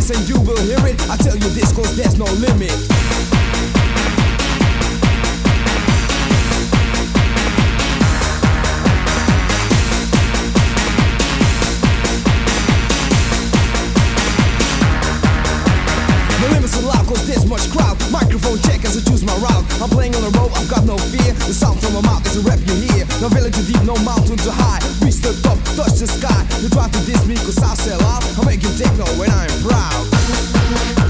this and you will hear it. I tell you this cause there's no limit. The limits are loud cause there's much crowd. Microphone check as I choose my route. I'm playing on the road, I've got no fear. The sound from my mouth is a rap you hear. No valley too deep, no mountain too high. Reach the top, touch the sky. You try to diss me cause I sell out. I'm making techno when I'm proud.